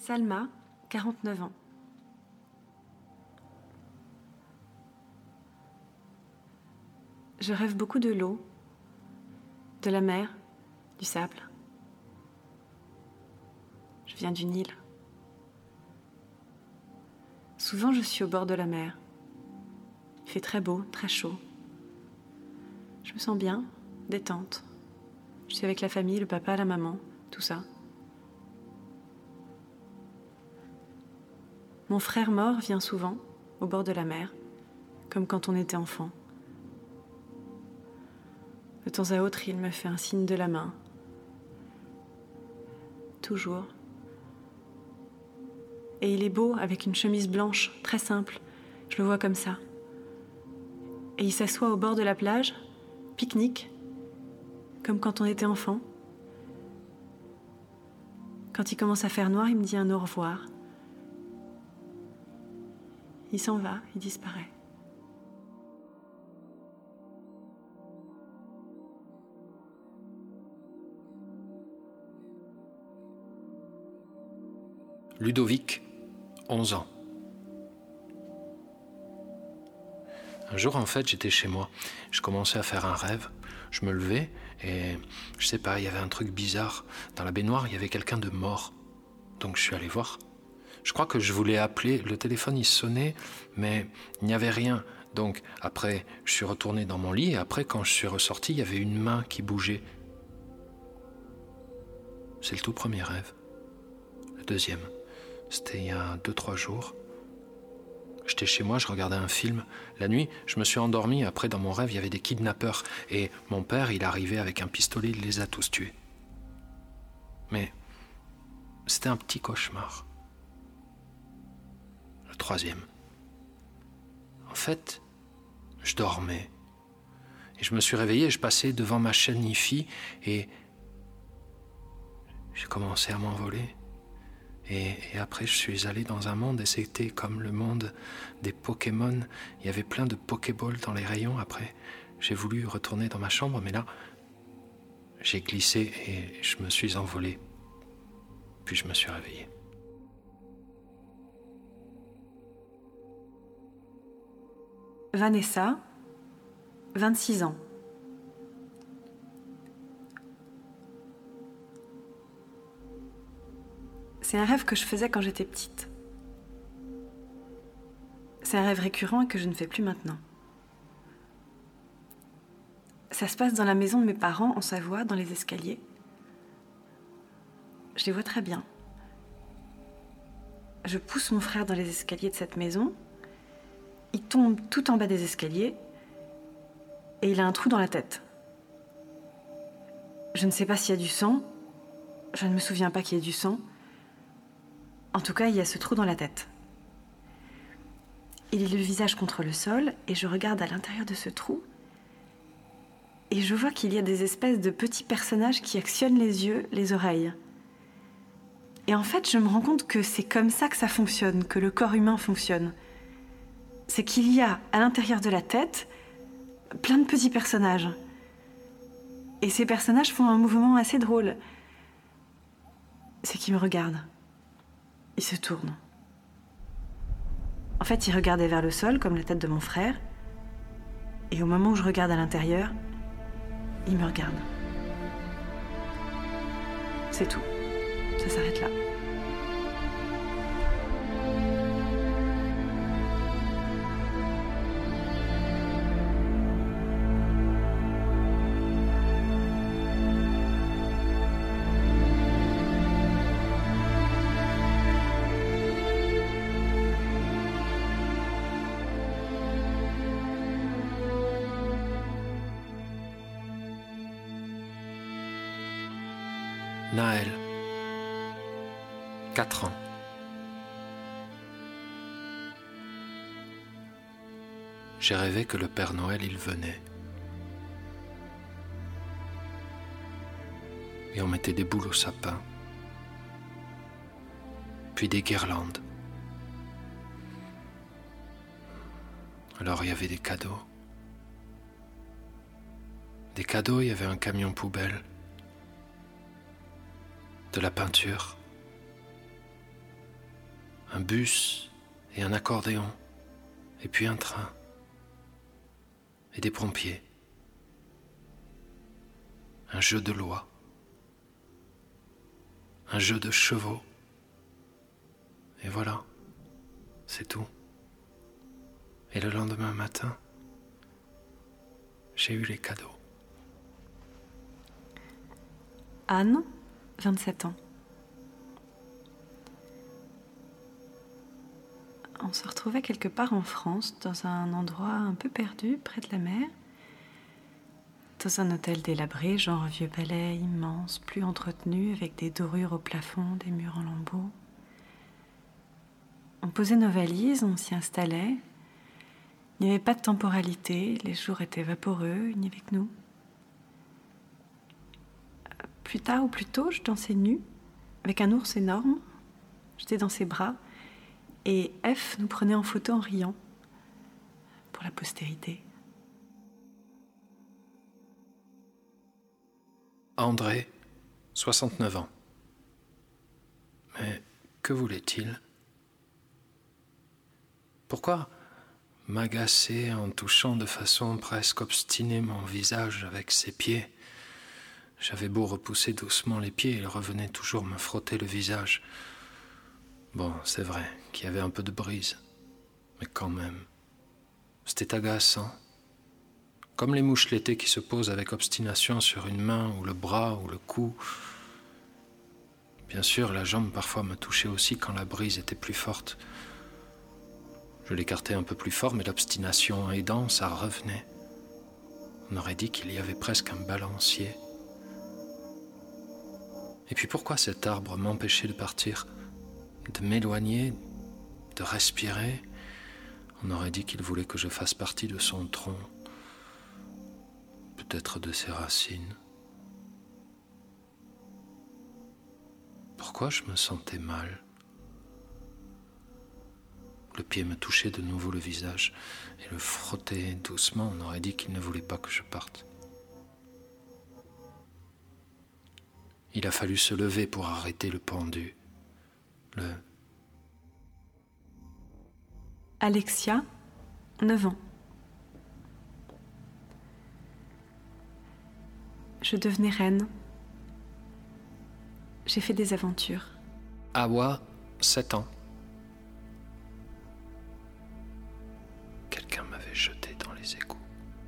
Salma, 49 ans. Je rêve beaucoup de l'eau, de la mer, du sable. Je viens du Nil. Souvent, je suis au bord de la mer. Il fait très beau, très chaud. Je me sens bien, détente. Je suis avec la famille, le papa, la maman, tout ça. Mon frère mort vient souvent au bord de la mer, comme quand on était enfant. De temps à autre, il me fait un signe de la main. Toujours. Et il est beau, avec une chemise blanche, très simple. Je le vois comme ça. Et il s'assoit au bord de la plage, pique-nique, comme quand on était enfant. Quand il commence à faire noir, il me dit un au revoir. Il s'en va, il disparaît. Ludovic, 11 ans. Un jour, en fait, j'étais chez moi. Je commençais à faire un rêve. Je me levais et, je sais pas, il y avait un truc bizarre. Dans la baignoire, il y avait quelqu'un de mort. Donc je suis allé voir. Je crois que je voulais appeler. Le téléphone, il sonnait, mais il n'y avait rien. Donc après, je suis retourné dans mon lit et après, quand je suis ressorti, il y avait une main qui bougeait. C'est le tout premier rêve. Le deuxième, c'était il y a 2-3 jours. J'étais chez moi, je regardais un film. La nuit, je me suis endormi. Après, dans mon rêve, il y avait des kidnappeurs. Et mon père, il arrivait avec un pistolet, il les a tous tués. Mais c'était un petit cauchemar. Le troisième. En fait, je dormais. Et je me suis réveillé, je passais devant ma chaîne hi-fi et j'ai commencé à m'envoler. Et après, je suis allé dans un monde et c'était comme le monde des Pokémon. Il y avait plein de Pokéballs dans les rayons. Après, j'ai voulu retourner dans ma chambre, mais là, j'ai glissé et je me suis envolé. Puis je me suis réveillé. Vanessa, 26 ans. C'est un rêve que je faisais quand j'étais petite. C'est un rêve récurrent et que je ne fais plus maintenant. Ça se passe dans la maison de mes parents, en Savoie, dans les escaliers. Je les vois très bien. Je pousse mon frère dans les escaliers de cette maison. Il tombe tout en bas des escaliers et il a un trou dans la tête. Je ne sais pas s'il y a du sang. Je ne me souviens pas qu'il y ait du sang. En tout cas, il y a ce trou dans la tête. Il est le visage contre le sol et je regarde à l'intérieur de ce trou et je vois qu'il y a des espèces de petits personnages qui actionnent les yeux, les oreilles. Et en fait, je me rends compte que c'est comme ça que ça fonctionne, que le corps humain fonctionne. C'est qu'il y a à l'intérieur de la tête plein de petits personnages. Et ces personnages font un mouvement assez drôle. C'est qu'ils me regardent. Ils se tournent. En fait, ils regardaient vers le sol, comme la tête de mon frère. Et au moment où je regarde à l'intérieur, ils me regardent. C'est tout. Ça s'arrête là. Naël, 4 ans. J'ai rêvé que le Père Noël, il venait. Et on mettait des boules au sapin. Puis des guirlandes. Alors il y avait des cadeaux. Des cadeaux, il y avait un camion poubelle. De la peinture, un bus et un accordéon, et puis un train, et des pompiers, un jeu de loi, un jeu de chevaux, et voilà, c'est tout. Et le lendemain matin, j'ai eu les cadeaux. Anne, 27 ans. On se retrouvait quelque part en France, dans un endroit un peu perdu, près de la mer, dans un hôtel délabré, genre vieux palais immense, plus entretenu, avec des dorures au plafond, des murs en lambeaux. On posait nos valises, on s'y installait. Il n'y avait pas de temporalité, les jours étaient vaporeux, il n'y avait que nous. Plus tard ou plus tôt, je dansais nue, avec un ours énorme. J'étais dans ses bras, et F nous prenait en photo en riant, pour la postérité. André, 69 ans. Mais que voulait-il ? Pourquoi m'agacer en touchant de façon presque obstinée mon visage avec ses pieds ? J'avais beau repousser doucement les pieds, il revenait toujours me frotter le visage. Bon, c'est vrai qu'il y avait un peu de brise, mais quand même, c'était agaçant. Comme les mouches l'été qui se posent avec obstination sur une main ou le bras ou le cou. Bien sûr, la jambe parfois me touchait aussi quand la brise était plus forte. Je l'écartais un peu plus fort, mais l'obstination aidant, ça revenait. On aurait dit qu'il y avait presque un balancier. Et puis pourquoi cet arbre m'empêchait de partir, de m'éloigner, de respirer ? On aurait dit qu'il voulait que je fasse partie de son tronc, peut-être de ses racines. Pourquoi je me sentais mal ? Le pied me touchait de nouveau le visage et le frottait doucement. On aurait dit qu'il ne voulait pas que je parte. Il a fallu se lever pour arrêter le pendu. Alexia, 9 ans. Je devenais reine. J'ai fait des aventures. Awa, 7 ans. Quelqu'un m'avait jeté dans les égouts.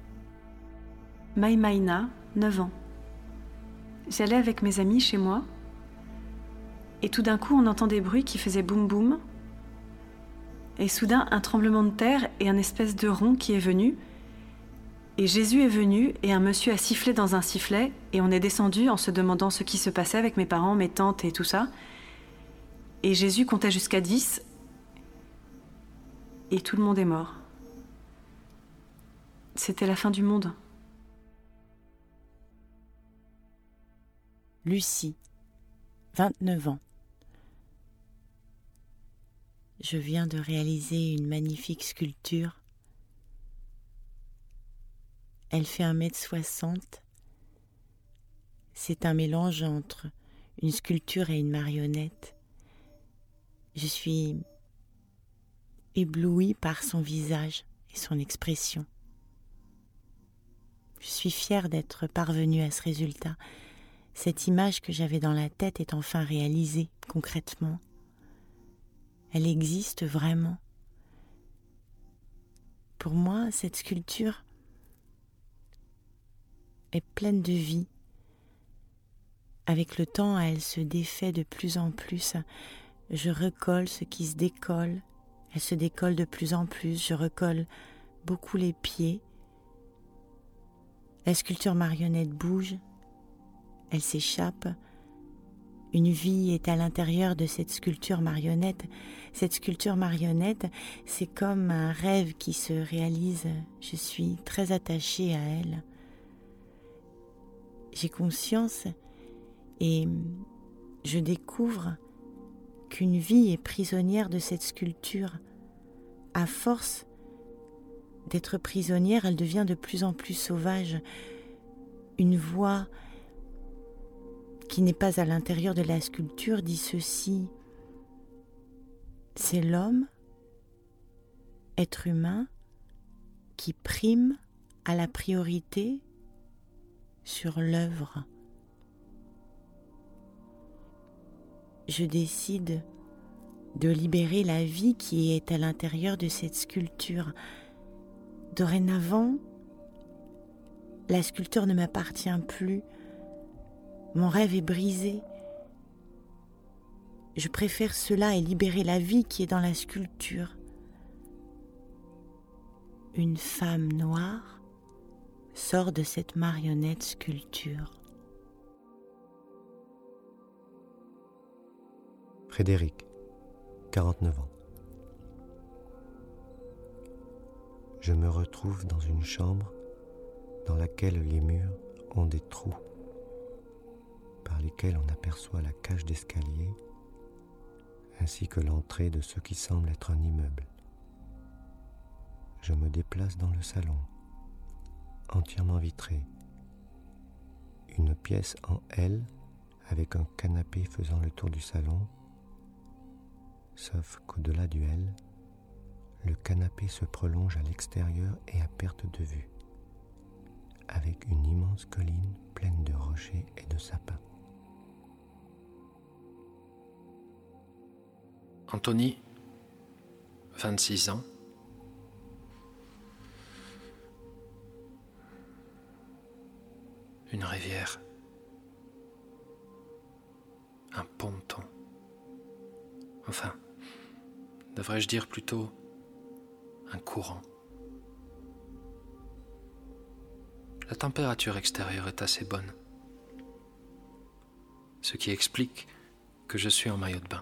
Maïmaïna, 9 ans. J'allais avec mes amis chez moi, et tout d'un coup on entend des bruits qui faisaient boum boum, et soudain un tremblement de terre et un espèce de rond qui est venu, et Jésus est venu, et un monsieur a sifflé dans un sifflet, et on est descendu en se demandant ce qui se passait avec mes parents, mes tantes et tout ça, et Jésus comptait jusqu'à 10, et tout le monde est mort. C'était la fin du monde. Lucie, 29 ans. Je viens de réaliser une magnifique sculpture. Elle fait 1,60 m. C'est un mélange entre une sculpture et une marionnette. Je suis éblouie par son visage et son expression. Je suis fière d'être parvenue à ce résultat. Cette image que j'avais dans la tête est enfin réalisée concrètement. Elle existe vraiment. Pour moi, cette sculpture est pleine de vie. Avec le temps, elle se défait de plus en plus. Je recolle ce qui se décolle. Elle se décolle de plus en plus. Je recolle beaucoup les pieds. La sculpture marionnette bouge. Elle s'échappe. Une vie est à l'intérieur de cette sculpture marionnette. Cette sculpture marionnette, c'est comme un rêve qui se réalise. Je suis très attachée à elle. J'ai conscience et je découvre qu'une vie est prisonnière de cette sculpture. À force d'être prisonnière, elle devient de plus en plus sauvage. Une voix qui n'est pas à l'intérieur de la sculpture dit ceci: C'est l'homme, être humain, qui prime à la priorité sur l'œuvre. Je décide de libérer la vie qui est à l'intérieur de cette sculpture. Dorénavant, la sculpture ne m'appartient plus. Mon rêve est brisé. Je préfère cela et libérer la vie qui est dans la sculpture. Une femme noire sort de cette marionnette sculpture. Frédéric, 49 ans. Je me retrouve dans une chambre dans laquelle les murs ont des trous par lesquels on aperçoit la cage d'escalier ainsi que l'entrée de ce qui semble être un immeuble. Je me déplace dans le salon, entièrement vitré. Une pièce en L avec un canapé faisant le tour du salon, sauf qu'au-delà du L, le canapé se prolonge à l'extérieur et à perte de vue, avec une immense colline pleine de rochers et de sapins. Anthony, 26 ans. Une rivière. Un ponton. Enfin, devrais-je dire plutôt un courant. La température extérieure est assez bonne, ce qui explique que je suis en maillot de bain.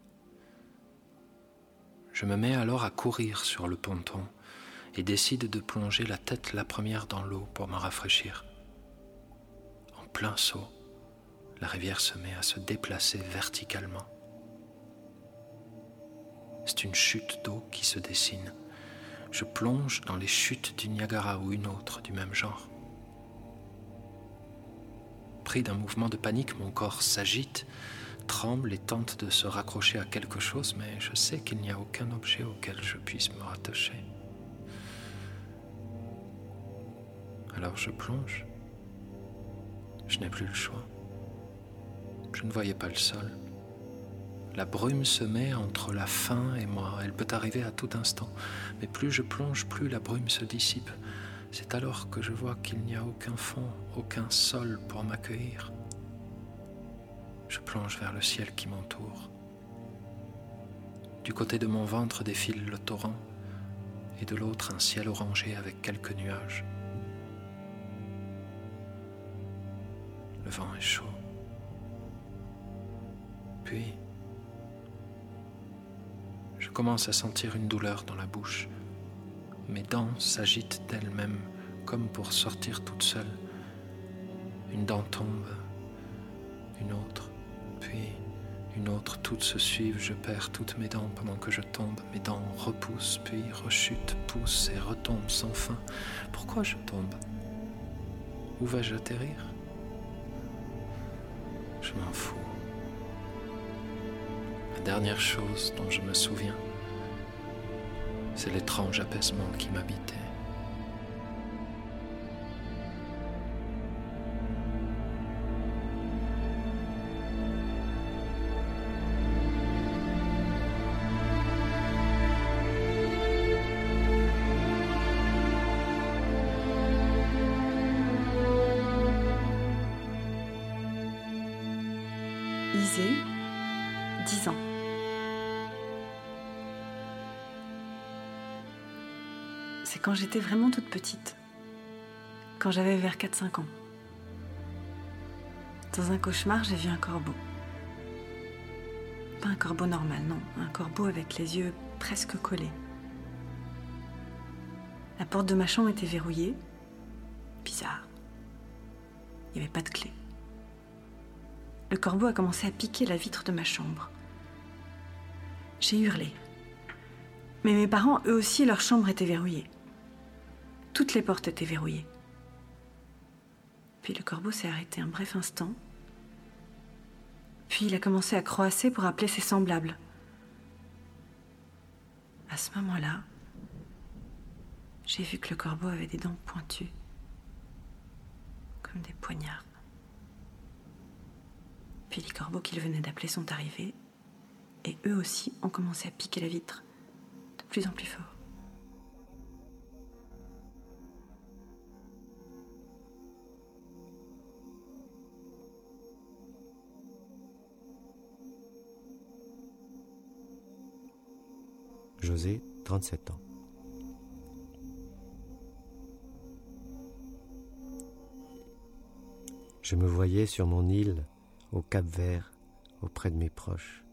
Je me mets alors à courir sur le ponton et décide de plonger la tête la première dans l'eau pour me rafraîchir. En plein saut, la rivière se met à se déplacer verticalement. C'est une chute d'eau qui se dessine. Je plonge dans les chutes du Niagara ou une autre du même genre. Pris d'un mouvement de panique, mon corps s'agite, tremble et tente de se raccrocher à quelque chose, mais je sais qu'il n'y a aucun objet auquel je puisse me rattacher. Alors je plonge. Je n'ai plus le choix. Je ne voyais pas le sol. La brume se met entre la faim et moi. Elle peut arriver à tout instant. Mais plus je plonge, plus la brume se dissipe. C'est alors que je vois qu'il n'y a aucun fond, aucun sol pour m'accueillir. Je plonge vers le ciel qui m'entoure. Du côté de mon ventre défile le torrent, et de l'autre un ciel orangé avec quelques nuages. Le vent est chaud. Puis, je commence à sentir une douleur dans la bouche. Mes dents s'agitent d'elles-mêmes, comme pour sortir toutes seules. Une dent tombe, une autre, puis une autre, toutes se suivent. Je perds toutes mes dents pendant que je tombe. Mes dents repoussent, puis rechutent, poussent et retombent sans fin. Pourquoi je tombe? Où vais-je atterrir? Je m'en fous. La dernière chose dont je me souviens, c'est l'étrange apaisement qui m'habitait. Isée, 10 ans. C'est quand j'étais vraiment toute petite, quand j'avais vers 4-5 ans. Dans un cauchemar, j'ai vu un corbeau. Pas un corbeau normal, non, un corbeau avec les yeux presque collés. La porte de ma chambre était verrouillée. Bizarre. Il n'y avait pas de clé. Le corbeau a commencé à piquer la vitre de ma chambre. J'ai hurlé. Mais mes parents, eux aussi, leur chambre était verrouillée. Toutes les portes étaient verrouillées. Puis le corbeau s'est arrêté un bref instant. Puis il a commencé à croasser pour appeler ses semblables. À ce moment-là, j'ai vu que le corbeau avait des dents pointues, comme des poignards. Puis les corbeaux qu'il venait d'appeler sont arrivés, et eux aussi ont commencé à piquer la vitre, de plus en plus fort. José, 37 ans. Je me voyais sur mon île, au Cap-Vert, auprès de mes proches.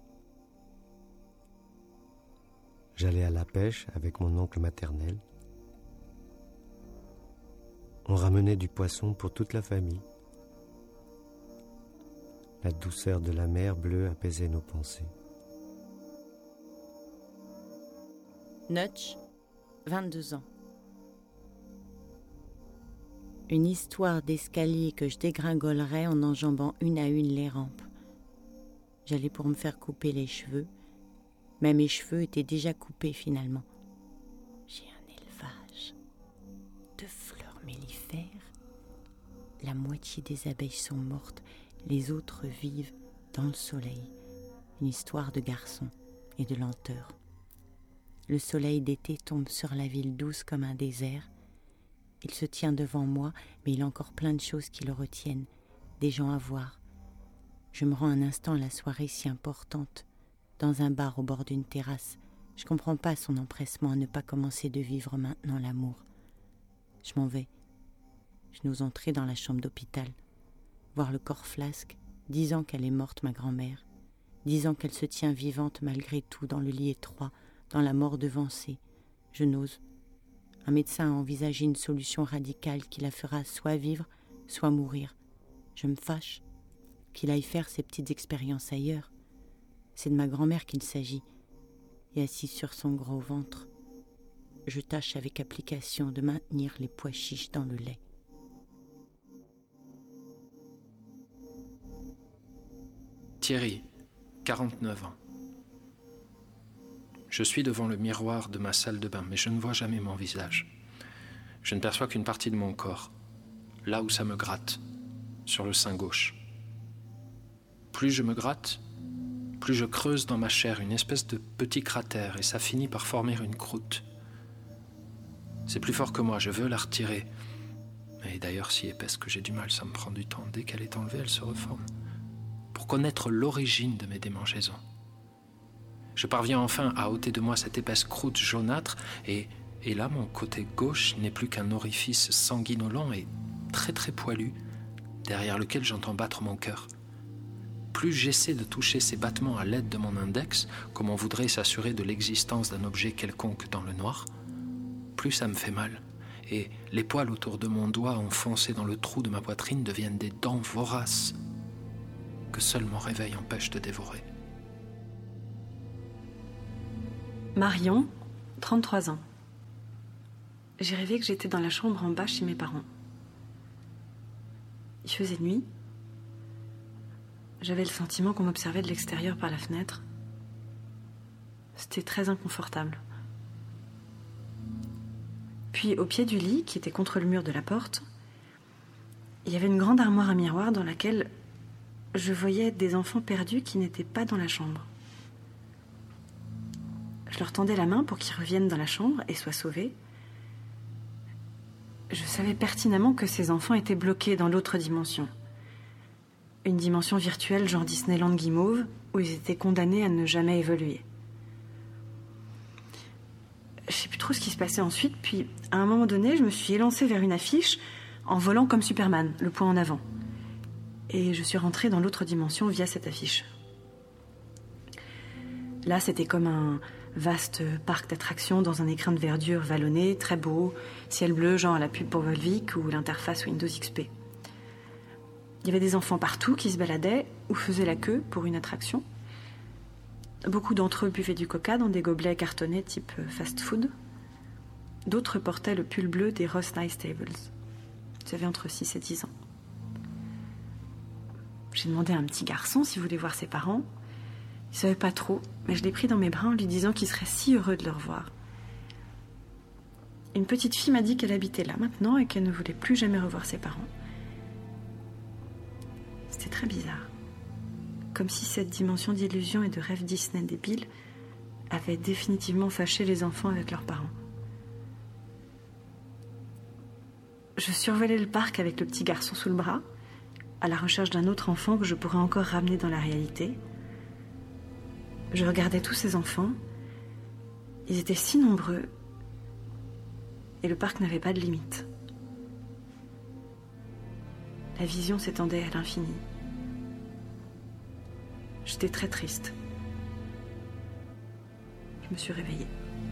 J'allais à la pêche avec mon oncle maternel. On ramenait du poisson pour toute la famille. La douceur de la mer bleue apaisait nos pensées. Nutch, 22 ans. Une histoire d'escalier que je dégringolerais en enjambant une à une les rampes. J'allais pour me faire couper les cheveux, mais mes cheveux étaient déjà coupés finalement. J'ai un élevage de fleurs mellifères. La moitié des abeilles sont mortes, les autres vivent dans le soleil. Une histoire de garçon et de lenteur. Le soleil d'été tombe sur la ville douce comme un désert. Il se tient devant moi, mais il a encore plein de choses qui le retiennent, des gens à voir. Je me rends un instant à la soirée si importante, dans un bar au bord d'une terrasse. Je comprends pas son empressement à ne pas commencer de vivre maintenant l'amour. Je m'en vais. Je n'ose entrer dans la chambre d'hôpital, voir le corps flasque, 10 ans qu'elle est morte, ma grand-mère, 10 ans qu'elle se tient vivante malgré tout dans le lit étroit, dans la mort devancée. Je n'ose. Un médecin a envisagé une solution radicale qui la fera soit vivre, soit mourir. Je me fâche qu'il aille faire ses petites expériences ailleurs. C'est de ma grand-mère qu'il s'agit. Et assise sur son gros ventre, je tâche avec application de maintenir les pois chiches dans le lait. Thierry, 49 ans. Je suis devant le miroir de ma salle de bain, mais je ne vois jamais mon visage. Je ne perçois qu'une partie de mon corps, là où ça me gratte, sur le sein gauche. Plus je me gratte, plus je creuse dans ma chair une espèce de petit cratère et ça finit par former une croûte. C'est plus fort que moi, je veux la retirer. Et d'ailleurs, si épaisse que j'ai du mal, ça me prend du temps. Dès qu'elle est enlevée, elle se reforme. Pour connaître l'origine de mes démangeaisons. Je parviens enfin à ôter de moi cette épaisse croûte jaunâtre et là, mon côté gauche n'est plus qu'un orifice sanguinolent et très très poilu, derrière lequel j'entends battre mon cœur. Plus j'essaie de toucher ces battements à l'aide de mon index, comme on voudrait s'assurer de l'existence d'un objet quelconque dans le noir, plus ça me fait mal. Et les poils autour de mon doigt enfoncés dans le trou de ma poitrine deviennent des dents voraces que seul mon réveil empêche de dévorer. Marion, 33 ans. J'ai rêvé que j'étais dans la chambre en bas chez mes parents. Il faisait nuit. J'avais le sentiment qu'on m'observait de l'extérieur par la fenêtre. C'était très inconfortable. Puis au pied du lit, qui était contre le mur de la porte, il y avait une grande armoire à miroir dans laquelle je voyais des enfants perdus qui n'étaient pas dans la chambre. Je leur tendais la main pour qu'ils reviennent dans la chambre et soient sauvés. Je savais pertinemment que ces enfants étaient bloqués dans l'autre dimension. Une dimension virtuelle genre Disneyland Guimauve, où ils étaient condamnés à ne jamais évoluer. Je sais plus trop ce qui se passait ensuite, puis à un moment donné, je me suis élancée vers une affiche en volant comme Superman, le poing en avant. Et je suis rentrée dans l'autre dimension via cette affiche. Là, c'était comme un vaste parc d'attractions dans un écrin de verdure vallonné, très beau, ciel bleu, genre à la pub pour Volvic ou l'interface Windows XP. Il y avait des enfants partout qui se baladaient ou faisaient la queue pour une attraction. Beaucoup d'entre eux buvaient du coca dans des gobelets cartonnés type fast-food. D'autres portaient le pull bleu des Ross Nice Tables. Ils avaient entre 6 et 10 ans. J'ai demandé à un petit garçon s'il voulait voir ses parents. Il savait pas trop, mais je l'ai pris dans mes bras en lui disant qu'il serait si heureux de le revoir. Une petite fille m'a dit qu'elle habitait là maintenant et qu'elle ne voulait plus jamais revoir ses parents. C'était très bizarre. Comme si cette dimension d'illusion et de rêve Disney débile avait définitivement fâché les enfants avec leurs parents. Je survolais le parc avec le petit garçon sous le bras, à la recherche d'un autre enfant que je pourrais encore ramener dans la réalité. Je regardais tous ces enfants. Ils étaient si nombreux. Et le parc n'avait pas de limite. La vision s'étendait à l'infini. J'étais très triste. Je me suis réveillée.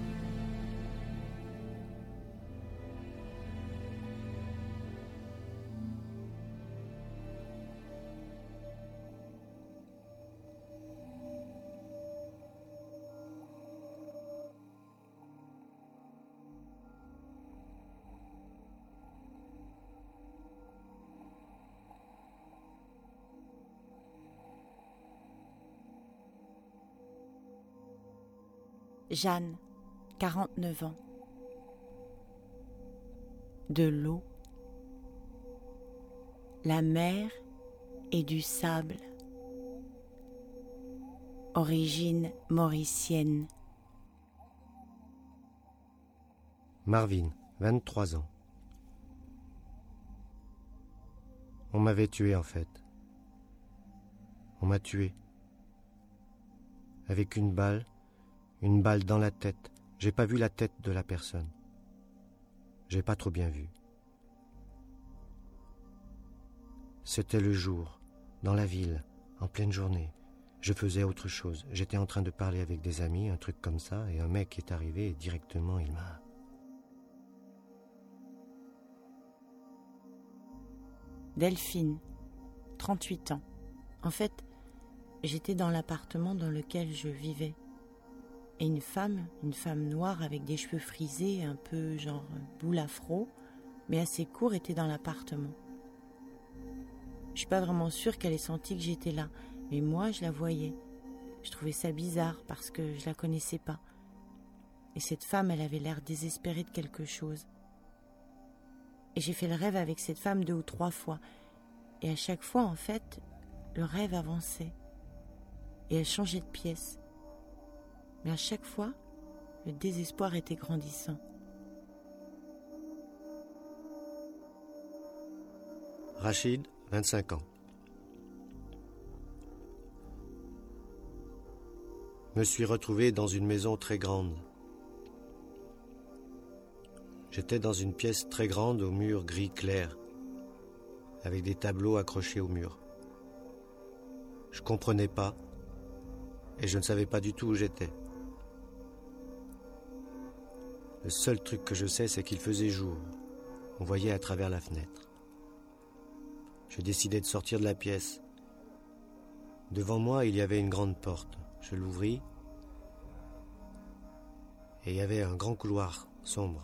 Jeanne, 49 ans. De l'eau, la mer et du sable. Origine mauricienne. Marvin, 23 ans. On m'avait tué en fait. On m'a tué. Avec une balle dans la tête. J'ai pas vu la tête de la personne. J'ai pas trop bien vu. C'était le jour, dans la ville, en pleine journée. Je faisais autre chose. J'étais en train de parler avec des amis, un truc comme ça, et un mec est arrivé et directement il m'a... Delphine, 38 ans. En fait, j'étais dans l'appartement dans lequel je vivais. Et une femme noire avec des cheveux frisés, un peu genre boule afro, mais assez court, était dans l'appartement. Je suis pas vraiment sûre qu'elle ait senti que j'étais là, mais moi je la voyais. Je trouvais ça bizarre parce que je la connaissais pas. Et cette femme, elle avait l'air désespérée de quelque chose. Et j'ai fait le rêve avec cette femme 2 ou 3 fois. Et à chaque fois, en fait, le rêve avançait. Et elle changeait de pièce. Mais à chaque fois, le désespoir était grandissant. Rachid, 25 ans. Me suis retrouvé dans une maison très grande. J'étais dans une pièce très grande aux murs gris clair, avec des tableaux accrochés au mur. Je comprenais pas, et je ne savais pas du tout où j'étais. Le seul truc que je sais, c'est qu'il faisait jour. On voyait à travers la fenêtre. J'ai décidé de sortir de la pièce. Devant moi, il y avait une grande porte. Je l'ouvris, et il y avait un grand couloir sombre.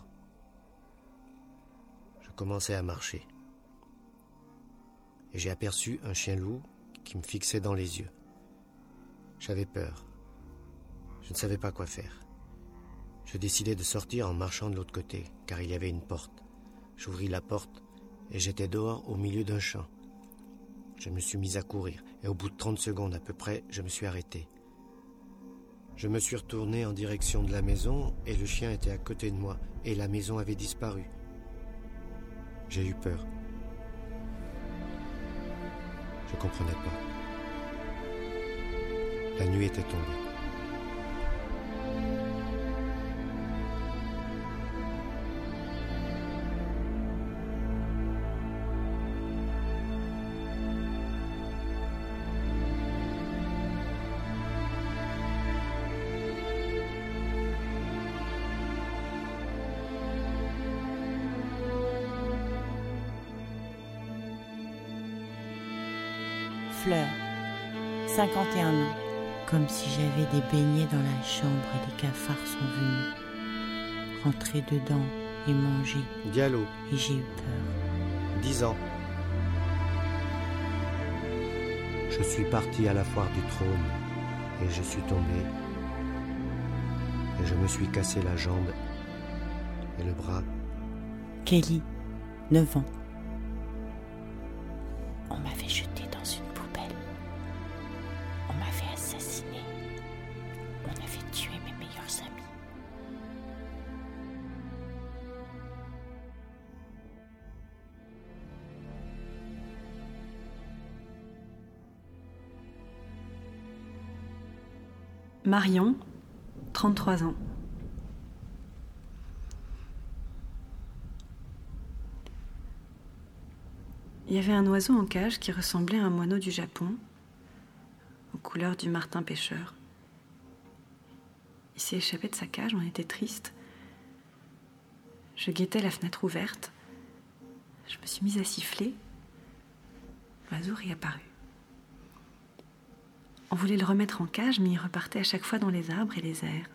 Je commençais à marcher. Et j'ai aperçu un chien-loup qui me fixait dans les yeux. J'avais peur. Je ne savais pas quoi faire. Je décidai de sortir en marchant de l'autre côté, car il y avait une porte. J'ouvris la porte et j'étais dehors au milieu d'un champ. Je me suis mis à courir et au bout de 30 secondes à peu près, je me suis arrêté. Je me suis retourné en direction de la maison et le chien était à côté de moi et la maison avait disparu. J'ai eu peur. Je comprenais pas. La nuit était tombée. Fleur, 51 ans. Comme si j'avais des beignets dans la chambre et les cafards sont venus. Rentrer dedans et manger. Diallo. Et j'ai eu peur. 10 ans. Je suis parti à la foire du trône. et je suis tombé et je me suis cassé la jambe et le bras. Kelly, 9 ans. On m'avait jeté dans une poubelle. On m'avait assassiné. On avait tué mes meilleurs amis. Marion, 33 ans. Il y avait un oiseau en cage qui ressemblait à un moineau du Japon, aux couleurs du martin pêcheur. Il s'est échappé de sa cage, on était tristes. Je guettais la fenêtre ouverte. Je me suis mise à siffler. L'oiseau réapparut. On voulait le remettre en cage, mais il repartait à chaque fois dans les arbres et les airs.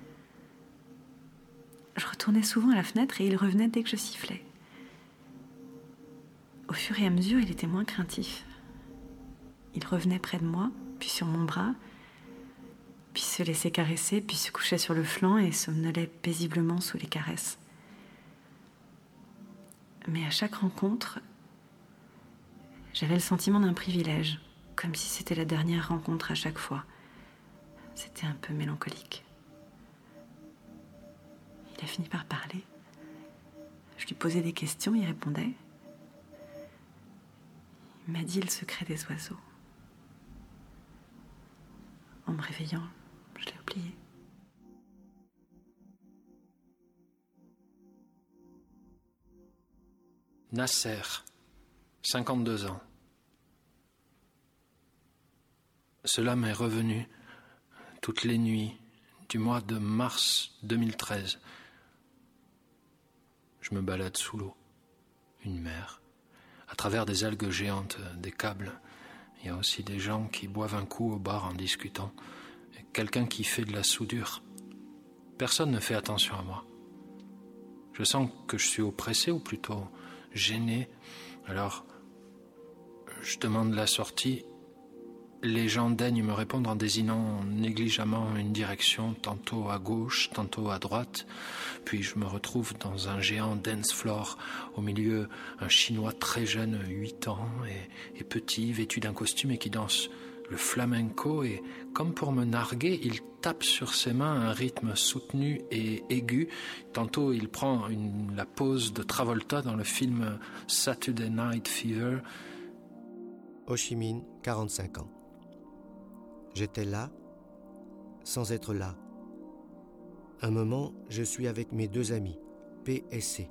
Je retournais souvent à la fenêtre et il revenait dès que je sifflais. Au fur et à mesure, il était moins craintif. Il revenait près de moi, puis sur mon bras, puis se laissait caresser, puis se couchait sur le flanc et somnolait paisiblement sous les caresses. Mais à chaque rencontre, j'avais le sentiment d'un privilège, comme si c'était la dernière rencontre à chaque fois. C'était un peu mélancolique. Il a fini par parler. Je lui posais des questions, il répondait. Il m'a dit le secret des oiseaux. En me réveillant, je l'ai oublié. Nasser, 52 ans. Cela m'est revenu toutes les nuits du mois de mars 2013. Je me balade sous l'eau, une mer, à travers des algues géantes, des câbles. Il y a aussi des gens qui boivent un coup au bar en discutant. Et quelqu'un qui fait de la soudure. Personne ne fait attention à moi. Je sens que je suis oppressé ou plutôt gêné. Alors, je demande la sortie. Les gens daignent me répondre en désignant négligemment une direction, tantôt à gauche, tantôt à droite. Puis je me retrouve dans un géant dance floor, au milieu un Chinois très jeune, 8 ans, et petit, vêtu d'un costume et qui danse le flamenco. Et comme pour me narguer, il tape sur ses mains un rythme soutenu et aigu. Tantôt il prend la pose de Travolta dans le film Saturday Night Fever. Ho Chi Minh, 45 ans. J'étais là, sans être là. Un moment, je suis avec mes 2 amis, P et C.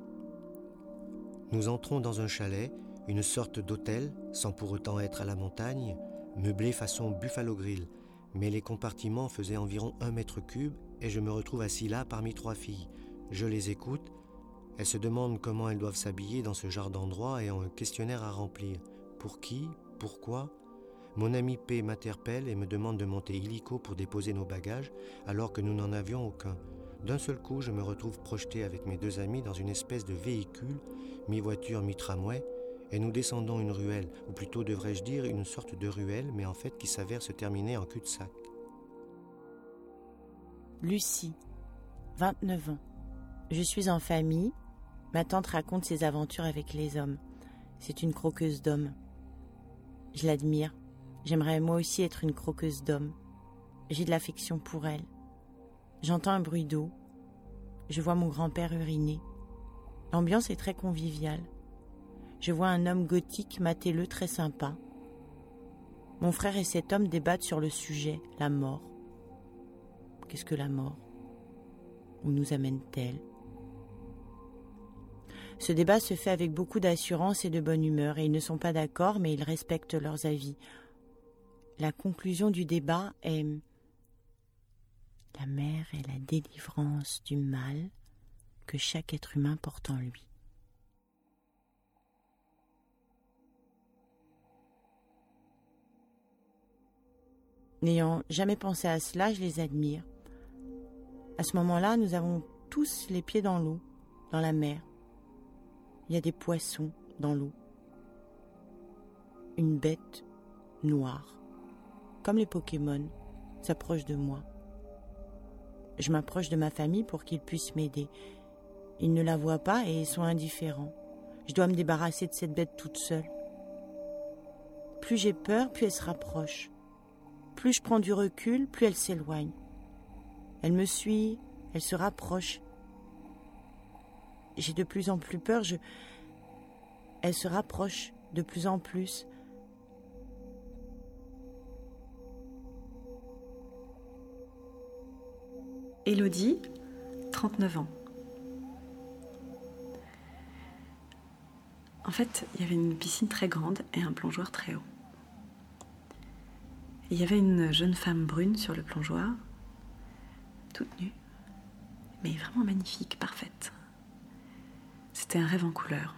Nous entrons dans un chalet, une sorte d'hôtel, sans pour autant être à la montagne, meublé façon Buffalo Grill, mais les compartiments faisaient environ 1 mètre cube et je me retrouve assis là parmi 3 filles. Je les écoute, elles se demandent comment elles doivent s'habiller dans ce genre d'endroit et ont un questionnaire à remplir. Pour qui ? Pourquoi ? Mon ami P m'interpelle et me demande de monter illico pour déposer nos bagages, alors que nous n'en avions aucun. D'un seul coup, je me retrouve projeté avec mes 2 amis dans une espèce de véhicule, mi-voiture, mi-tramway, et nous descendons une ruelle, ou plutôt devrais-je dire une sorte de ruelle, mais en fait qui s'avère se terminer en cul-de-sac. Lucie, 29 ans. Je suis en famille. Ma tante raconte ses aventures avec les hommes. C'est une croqueuse d'hommes. Je l'admire. J'aimerais moi aussi être une croqueuse d'hommes. J'ai de l'affection pour elle. J'entends un bruit d'eau. Je vois mon grand-père uriner. L'ambiance est très conviviale. Je vois un homme gothique mater-le très sympa. Mon frère et cet homme débattent sur le sujet, la mort. Qu'est-ce que la mort ? Où nous amène-t-elle ? Ce débat se fait avec beaucoup d'assurance et de bonne humeur, et ils ne sont pas d'accord, mais ils respectent leurs avis. La conclusion du débat est « La mer est la délivrance du mal que chaque être humain porte en lui. » N'ayant jamais pensé à cela, je les admire. À ce moment-là, nous avons tous les pieds dans l'eau, dans la mer. Il y a des poissons dans l'eau. Une bête noire, comme les Pokémon, s'approche de moi. Je m'approche de ma famille pour qu'ils puissent m'aider. Ils ne la voient pas et sont indifférents. Je dois me débarrasser de cette bête toute seule. Plus j'ai peur, plus elle se rapproche. Plus je prends du recul, plus elle s'éloigne. Elle me suit, elle se rapproche. J'ai de plus en plus peur, elle se rapproche de plus en plus. Élodie, 39 ans. En fait, il y avait une piscine très grande et un plongeoir très haut. Il y avait une jeune femme brune sur le plongeoir, toute nue, mais vraiment magnifique, parfaite. C'était un rêve en couleur.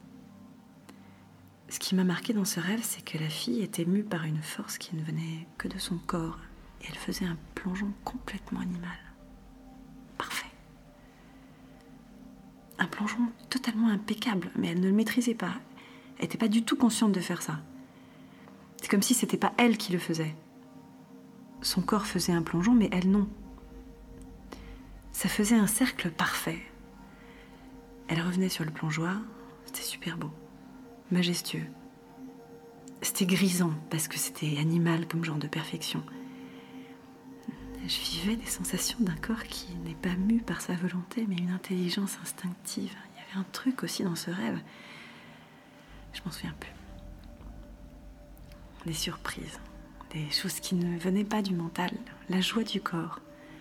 Ce qui m'a marqué dans ce rêve, c'est que la fille était mue par une force qui ne venait que de son corps, et elle faisait un plongeon complètement animal. Parfait. Un plongeon totalement impeccable, mais elle ne le maîtrisait pas. Elle n'était pas du tout consciente de faire ça. C'est comme si c'était pas elle qui le faisait. Son corps faisait un plongeon, mais elle non. Ça faisait un cercle parfait. Elle revenait sur le plongeoir, c'était super beau, majestueux. C'était grisant, parce que c'était animal comme genre de perfection. Je vivais des sensations d'un corps qui n'est pas mu par sa volonté, mais une intelligence instinctive. Il y avait un truc aussi dans ce rêve. Je m'en souviens plus. Des surprises, des choses qui ne venaient pas du mental, la joie du corps.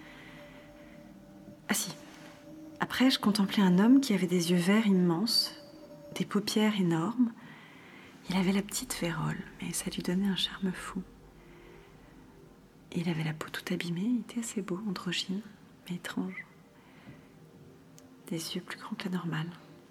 Ah si. Après, je contemplais un homme qui avait des yeux verts immenses, des paupières énormes. Il avait la petite vérole, mais ça lui donnait un charme fou. Il avait la peau toute abîmée, il était assez beau, androgyne, mais étrange. Des yeux plus grands que la normale.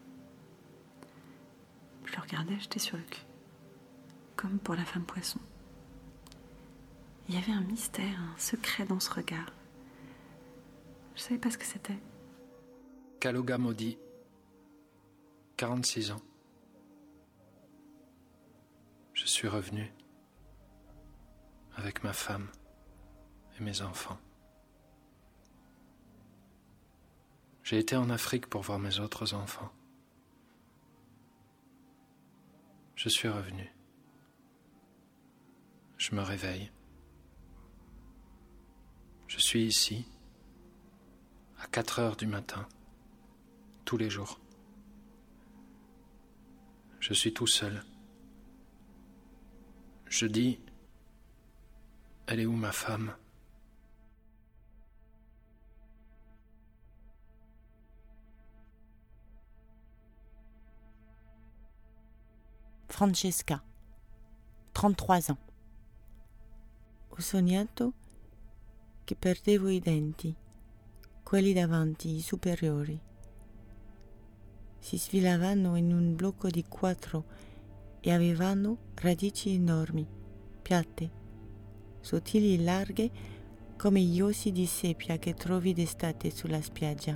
Je le regardais, j'étais sur le cul. Comme pour la femme poisson. Il y avait un mystère, un secret dans ce regard. Je savais pas ce que c'était. Kaloga Modi, 46 ans. Je suis revenu avec ma femme et mes enfants. J'ai été en Afrique pour voir mes autres enfants. Je suis revenu. Je me réveille. Je suis ici, à 4 heures du matin, tous les jours. Je suis tout seul. Je dis, elle est où ma femme ? Francesca, 33 ans. Ho sognato che perdevo i denti, quelli davanti, i superiori. Si sfilavano in un blocco di 4 e avevano radici enormi, piatte, sottili e larghe come gli ossi di seppia che trovi d'estate sulla spiaggia.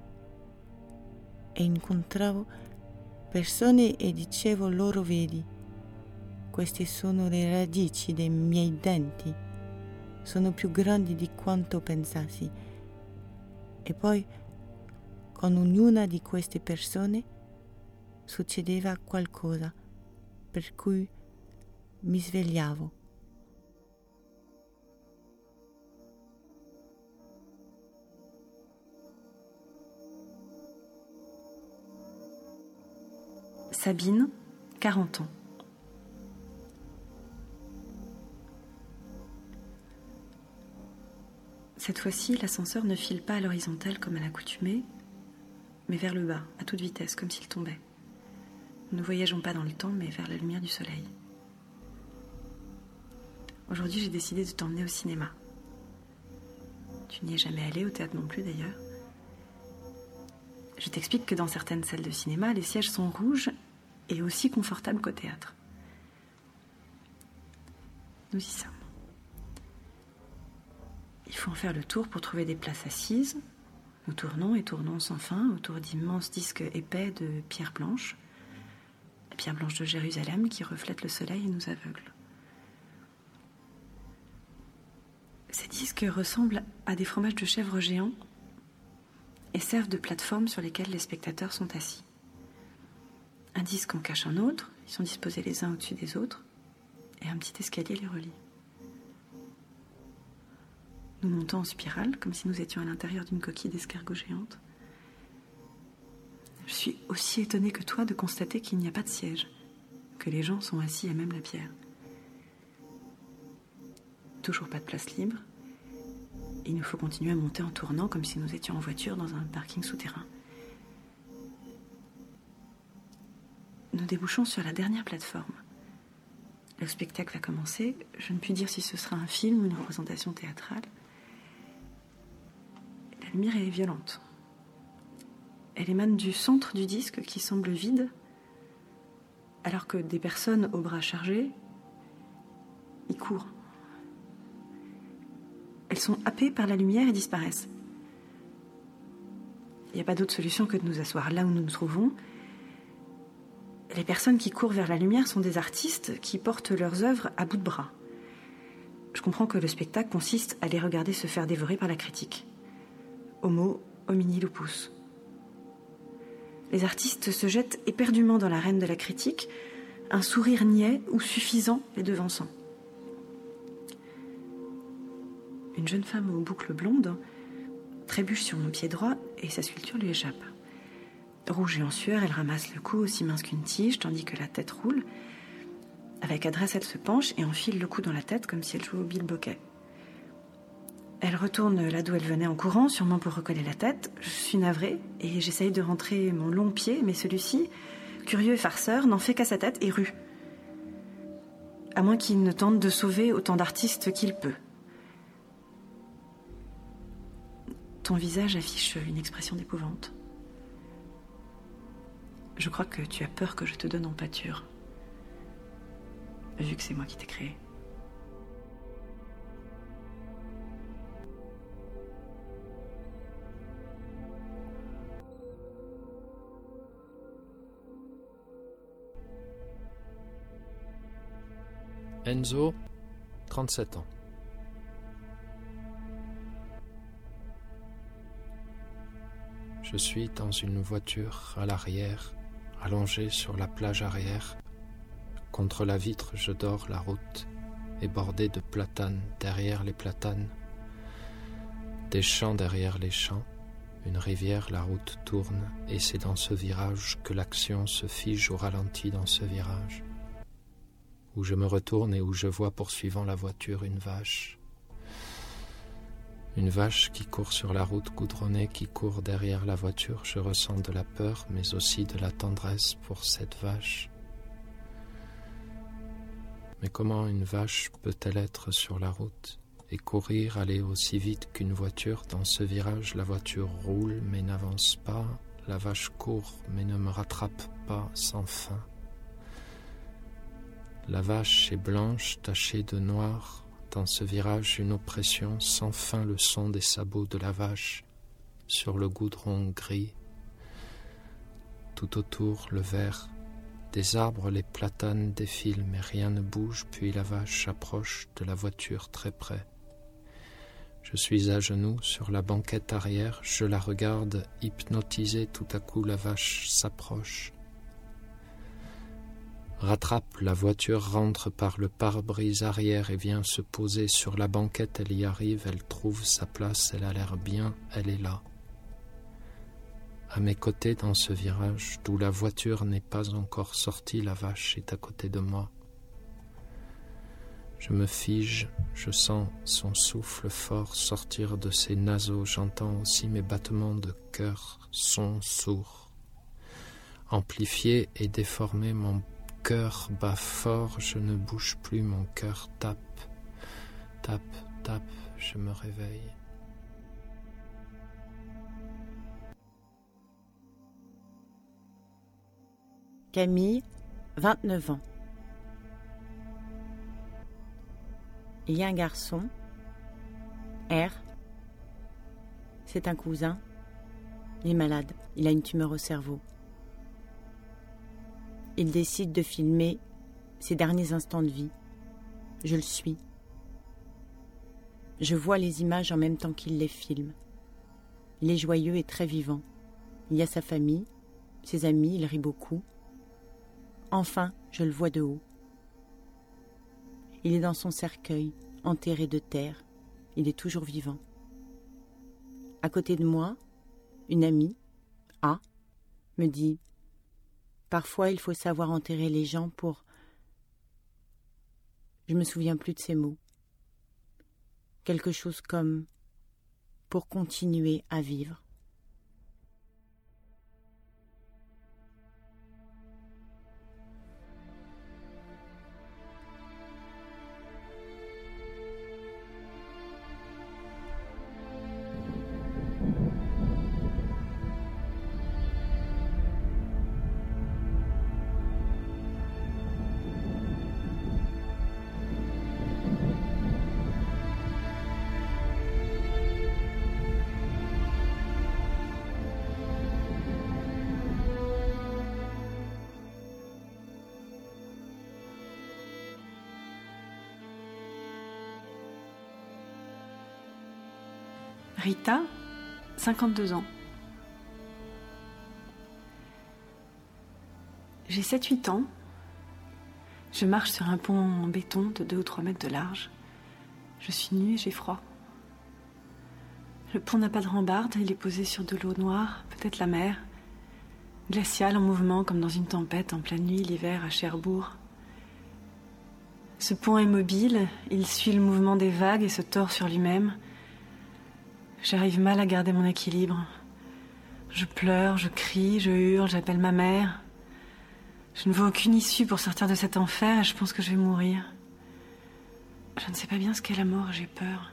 E incontravo persone e dicevo loro: vedi, queste sono le radici dei miei denti, sono più grandi di quanto pensassi. E poi con ognuna di queste persone succedeva qualcosa per cui mi svegliavo. Sabine, 40 ans. Cette fois-ci, l'ascenseur ne file pas à l'horizontale comme à l'accoutumée, mais vers le bas, à toute vitesse, comme s'il tombait. Nous ne voyageons pas dans le temps, mais vers la lumière du soleil. Aujourd'hui, j'ai décidé de t'emmener au cinéma. Tu n'y es jamais allé, au théâtre non plus d'ailleurs. Je t'explique que dans certaines salles de cinéma, les sièges sont rouges et aussi confortables qu'au théâtre. Nous y sommes. Il faut en faire le tour pour trouver des places assises. Nous tournons et tournons sans fin autour d'immenses disques épais de pierre blanche. La pierre blanche de Jérusalem qui reflète le soleil et nous aveugle. Ces disques ressemblent à des fromages de chèvre géants et servent de plateforme sur lesquelles les spectateurs sont assis. Un disque en cache un autre, ils sont disposés les uns au-dessus des autres, et un petit escalier les relie. Nous montons en spirale, comme si nous étions à l'intérieur d'une coquille d'escargot géante. Je suis aussi étonnée que toi de constater qu'il n'y a pas de siège, que les gens sont assis à même la pierre. Toujours pas de place libre. Il nous faut continuer à monter en tournant comme si nous étions en voiture dans un parking souterrain. Nous débouchons sur la dernière plateforme. Le spectacle va commencer. Je ne puis dire si ce sera un film ou une représentation théâtrale. La lumière est violente. Elle émane du centre du disque qui semble vide, alors que des personnes aux bras chargés y courent. Elles sont happées par la lumière et disparaissent. Il n'y a pas d'autre solution que de nous asseoir là où nous nous trouvons. Les personnes qui courent vers la lumière sont des artistes qui portent leurs œuvres à bout de bras. Je comprends que le spectacle consiste à les regarder se faire dévorer par la critique. Homo homini lupus. Les artistes se jettent éperdument dans l'arène de la critique, un sourire niais ou suffisant les devançant. Une jeune femme aux boucles blondes trébuche sur mon pied droit et sa sculpture lui échappe. Rouge et en sueur, elle ramasse le cou aussi mince qu'une tige, tandis que la tête roule. Avec adresse, elle se penche et enfile le cou dans la tête comme si elle jouait au bilboquet. Elle retourne là d'où elle venait en courant, sûrement pour recoller la tête. Je suis navrée et j'essaye de rentrer mon long pied, mais celui-ci, curieux et farceur, n'en fait qu'à sa tête et rue. À moins qu'il ne tente de sauver autant d'artistes qu'il peut. Ton visage affiche une expression d'épouvante. Je crois que tu as peur que je te donne en pâture, vu que c'est moi qui t'ai créé. Enzo, 37 ans. Je suis dans une voiture à l'arrière, allongé sur la plage arrière. Contre la vitre, je dors, la route est bordée de platanes derrière les platanes, des champs derrière les champs, une rivière, la route tourne, et c'est dans ce virage que l'action se fige au ralenti dans ce virage, où je me retourne et où je vois poursuivant la voiture une vache. Une vache qui court sur la route goudronnée, qui court derrière la voiture. Je ressens de la peur, mais aussi de la tendresse pour cette vache. Mais comment une vache peut-elle être sur la route et courir, aller aussi vite qu'une voiture? Dans ce virage, la voiture roule mais n'avance pas. La vache court mais ne me rattrape pas sans fin. La vache est blanche, tachée de noir. Dans ce virage, une oppression sans fin, le son des sabots de la vache sur le goudron gris. Tout autour, le vert des arbres, les platanes défilent, mais rien ne bouge, puis la vache approche de la voiture très près. Je suis à genoux sur la banquette arrière, je la regarde hypnotisée, tout à coup la vache s'approche. Rattrape, la voiture rentre par le pare-brise arrière et vient se poser sur la banquette. Elle y arrive, elle trouve sa place, elle a l'air bien, elle est là. À mes côtés dans ce virage, d'où la voiture n'est pas encore sortie, la vache est à côté de moi. Je me fige, je sens son souffle fort sortir de ses naseaux, j'entends aussi mes battements de cœur, son sourd. Amplifié et déformé, mon cœur bat fort, je ne bouge plus, mon cœur tape, tape, tape, je me réveille. Camille, 29 ans. Il y a un garçon, R. C'est un cousin. Il est malade, il a une tumeur au cerveau. Il décide de filmer ses derniers instants de vie. Je le suis. Je vois les images en même temps qu'il les filme. Il est joyeux et très vivant. Il y a sa famille, ses amis, il rit beaucoup. Enfin, je le vois de haut. Il est dans son cercueil, enterré de terre. Il est toujours vivant. À côté de moi, une amie, A, me dit « Parfois, il faut savoir enterrer les gens pour... » Je me souviens plus de ces mots. Quelque chose comme « pour continuer à vivre ». Rita, 52 ans. J'ai 7-8 ans. Je marche sur un pont en béton de 2 ou 3 mètres de large. Je suis nue et j'ai froid. Le pont n'a pas de rambarde, il est posé sur de l'eau noire, peut-être la mer. Glaciale en mouvement comme dans une tempête en pleine nuit l'hiver à Cherbourg. Ce pont est mobile, il suit le mouvement des vagues et se tord sur lui-même. J'arrive mal à garder mon équilibre. Je pleure, je crie, je hurle, j'appelle ma mère. Je ne vois aucune issue pour sortir de cet enfer et je pense que je vais mourir. Je ne sais pas bien ce qu'est la mort, j'ai peur.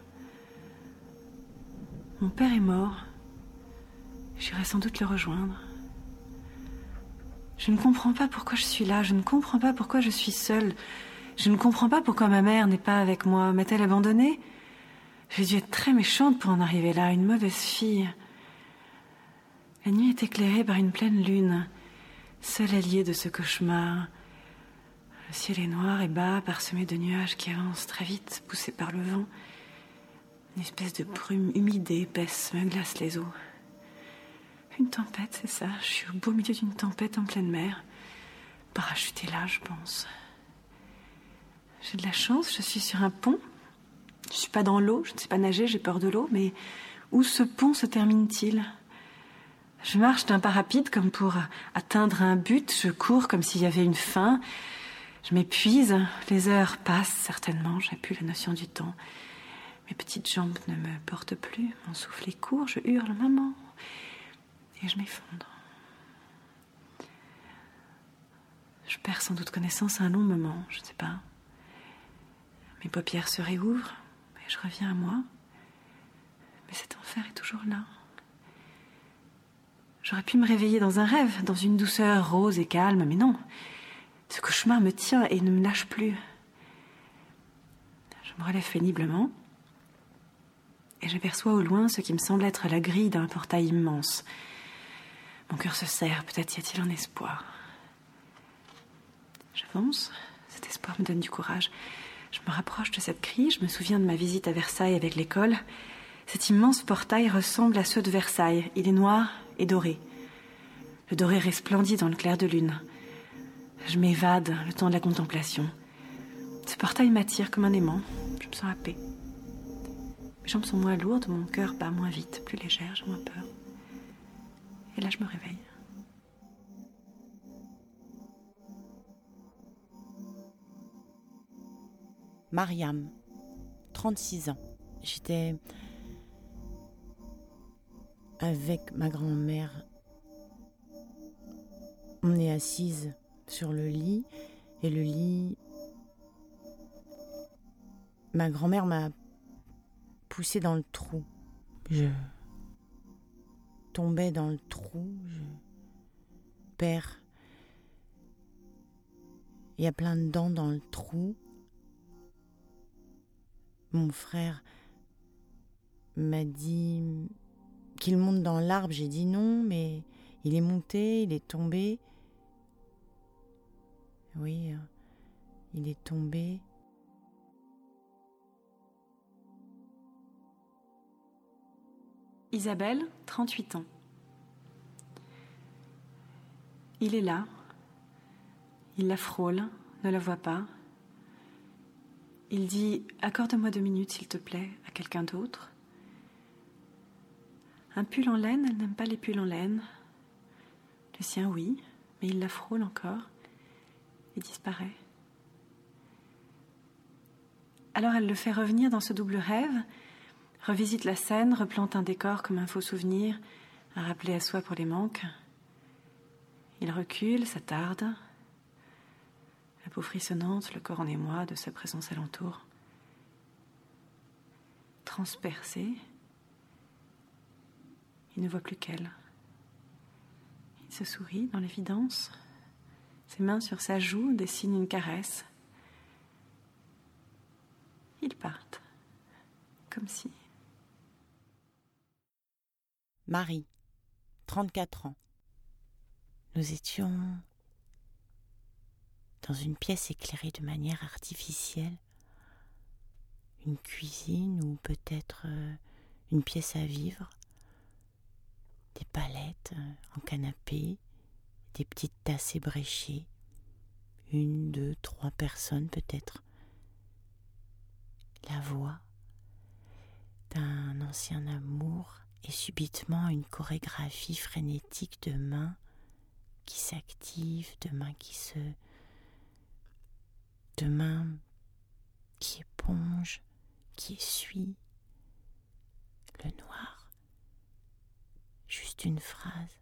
Mon père est mort. J'irai sans doute le rejoindre. Je ne comprends pas pourquoi je suis là, je ne comprends pas pourquoi je suis seule. Je ne comprends pas pourquoi ma mère n'est pas avec moi. M'a-t-elle abandonnée ? J'ai dû être très méchante pour en arriver là, une mauvaise fille. La nuit est éclairée par une pleine lune, seule alliée de ce cauchemar. Le ciel est noir et bas, parsemé de nuages qui avancent très vite, poussés par le vent. Une espèce de brume humide et épaisse me glace les os. Une tempête, c'est ça. Je suis au beau milieu d'une tempête en pleine mer. Parachutée là, je pense. J'ai de la chance, je suis sur un pont. Je ne suis pas dans l'eau, je ne sais pas nager, j'ai peur de l'eau, mais où ce pont se termine-t-il ? Je marche d'un pas rapide comme pour atteindre un but, je cours comme s'il y avait une fin. Je m'épuise, les heures passent certainement, j'ai plus la notion du temps. Mes petites jambes ne me portent plus, mon souffle est court, je hurle « Maman !» et je m'effondre. Je perds sans doute connaissance à un long moment, je ne sais pas. Mes paupières se réouvrent. Je reviens à moi, mais cet enfer est toujours là. J'aurais pu me réveiller dans un rêve, dans une douceur rose et calme, mais non. Ce cauchemar me tient et ne me lâche plus. Je me relève péniblement et j'aperçois au loin ce qui me semble être la grille d'un portail immense. Mon cœur se serre, peut-être y a-t-il un espoir. J'avance, cet espoir me donne du courage. Je me rapproche de cette grille, je me souviens de ma visite à Versailles avec l'école. Cet immense portail ressemble à ceux de Versailles. Il est noir et doré. Le doré resplendit dans le clair de lune. Je m'évade le temps de la contemplation. Ce portail m'attire comme un aimant. Je me sens happée. Mes jambes sont moins lourdes, mon cœur bat moins vite, plus légère, j'ai moins peur. Et là, je me réveille. Mariam, 36 ans. J'étais avec ma grand-mère. On est assise sur le lit et le lit... Ma grand-mère m'a poussée dans le trou. Je tombais dans le trou, je perds. Il y a plein de dents dans le trou. Mon frère m'a dit qu'il monte dans l'arbre. J'ai dit non, mais il est monté, il est tombé. Oui, il est tombé. Isabelle, 38 ans. Il est là. Il la frôle, ne la voit pas. Il dit « Accorde-moi 2 minutes, s'il te plaît, à quelqu'un d'autre. » Un pull en laine, elle n'aime pas les pulls en laine. Le sien, oui, mais il la frôle encore et disparaît. Alors elle le fait revenir dans ce double rêve, revisite la scène, replante un décor comme un faux souvenir, à rappeler à soi pour les manques. Il recule, s'attarde. La peau frissonnante, le corps en émoi de sa présence alentour. Transpercé, il ne voit plus qu'elle. Il se sourit dans l'évidence. Ses mains sur sa joue dessinent une caresse. Ils partent, comme si. Marie, 34 ans. Nous étions dans une pièce éclairée de manière artificielle, une cuisine ou peut-être une pièce à vivre, des palettes en canapé, des petites tasses ébréchées, 1, 2, 3 personnes peut-être. La voix d'un ancien amour et subitement une chorégraphie frénétique de mains qui s'activent, de mains qui épongent, qui essuient. Le noir, juste une phrase.